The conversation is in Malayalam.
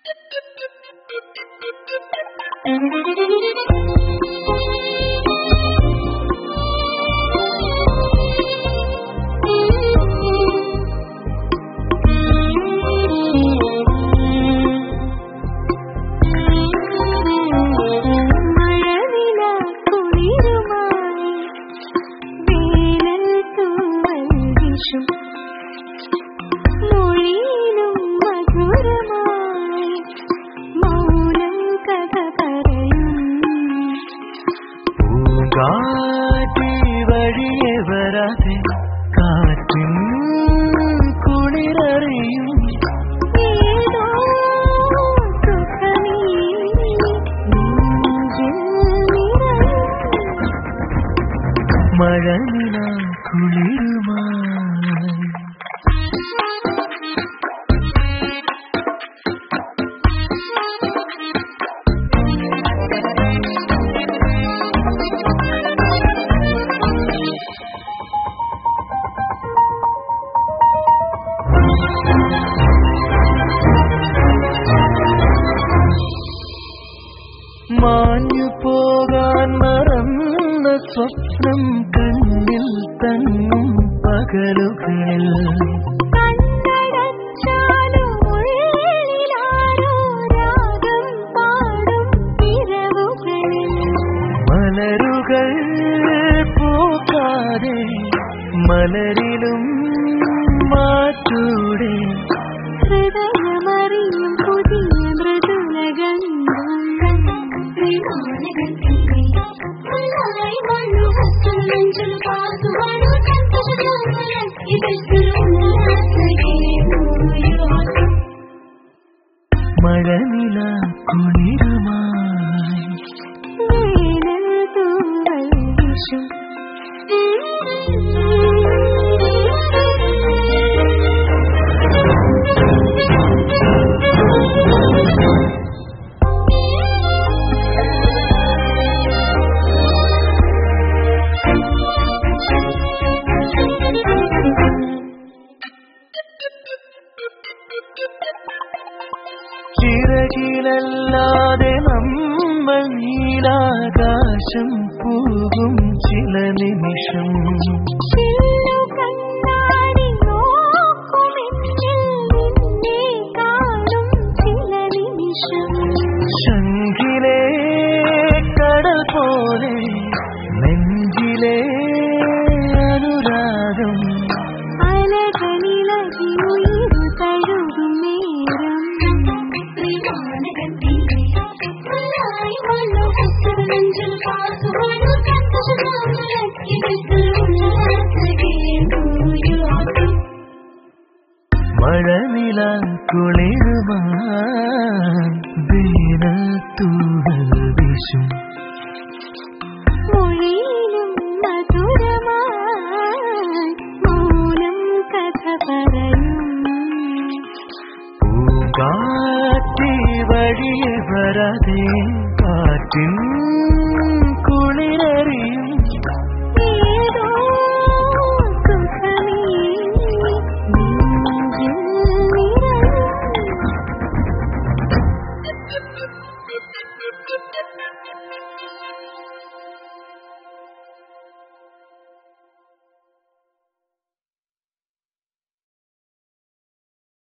കാറ്റി വഴിയെ വരാതെ കാറ്റിൻ കുളിരറിയും മഴനില കുളിരുമായി മാഞ്ഞു പോകാൻ മറന്ന സ്വപ്നം കണ്ണിൽ തങ്ങും പകലുകളിൽ മലരുകൾ പൂക്കാതെ മലരിലും മാറ്റൂടെ ഹൃദയമറിയും പുതിയ മഴനില കുളിരുമായി വേനൽ തൂവൽ വീശും ചിറകിലല്ലാതെ നമ്മൾ നീലാകാശം പോകും ചില നിമിഷം ശംഖിലെ കടൽ പോലെ നെഞ്ചിലെ അനുരാഗം മഴനില കുളിരുമായി വേനൽ തൂവൽ വീശും മൊഴിയിലും മധുരമായി മൗനം കഥ പറയും കാറ്റി വഴിയെ വരാതെ കാറ്റിൻ കുളിരറിയും